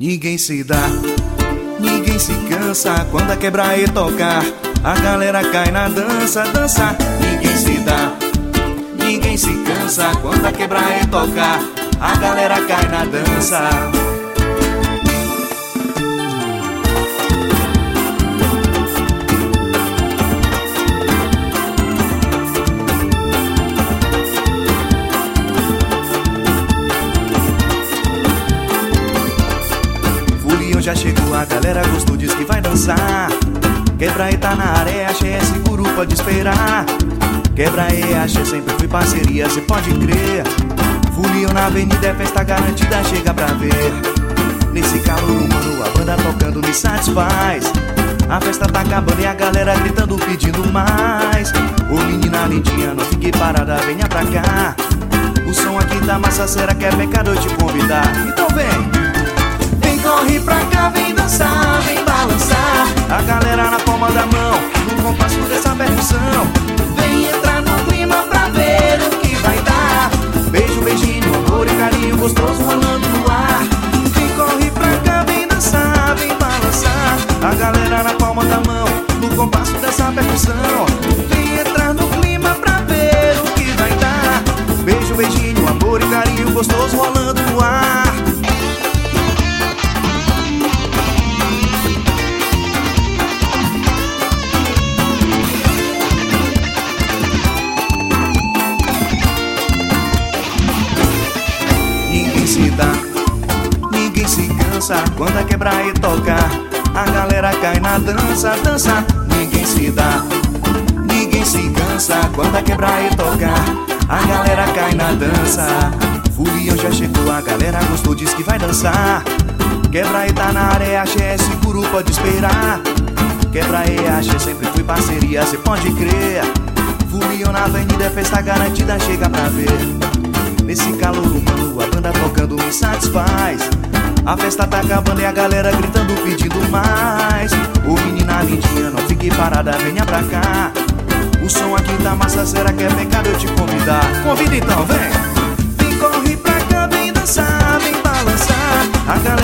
Ninguém se dá, ninguém se cansa quando a quebra e tocar. A galera cai na dança, dança. Ninguém se dá, ninguém se cansa quando a quebra e tocar. A galera cai na dança. Já chegou, a galera gostou, diz que vai dançar. Quebra e tá na área, achei é seguro, pode esperar. Quebra e achei, sempre fui parceria, cê pode crer. Fulião na avenida, é festa garantida, chega pra ver. Nesse calor humano, a banda tocando me satisfaz. A festa tá acabando e a galera gritando, pedindo mais. Ô menina lindinha, não fique parada, venha pra cá. O som aqui tá massa, será que é pecado eu te convidar? Então vem! Corre pra cá, vem dançar, vem balançar. A galera na palma da mão, no compasso dessa percussão. Vem entrar no clima pra ver o que vai dar. Beijo, beijinho, amor e carinho gostoso rolando no ar. Vem, corre pra cá, vem dançar, vem balançar. A galera na palma da mão, no compasso dessa percussão. Vem entrar no clima pra ver o que vai dar. Beijo, beijinho, amor e carinho gostoso rolando no ar. Ninguém se cansa quando a quebra e tocar. A galera cai na dança, dança. Ninguém se dá, ninguém se cansa quando a quebra e tocar. A galera cai na dança. Fulião já chegou, a galera gostou, diz que vai dançar. Quebra e tá na área, achei é seguro, pode esperar. Quebra e achei, sempre fui parceria, cê pode crer. Fulião na avenida, é festa garantida, chega pra ver. Nesse calor humano, a banda tocando me satisfaz. A festa tá acabando e a galera gritando, pedindo mais. Ô menina lindinha, não fique parada, venha pra cá. O som aqui tá massa, será que é pecado eu te convidar? Convida então, vem! Vem, corre pra cá, vem dançar, vem balançar. A galera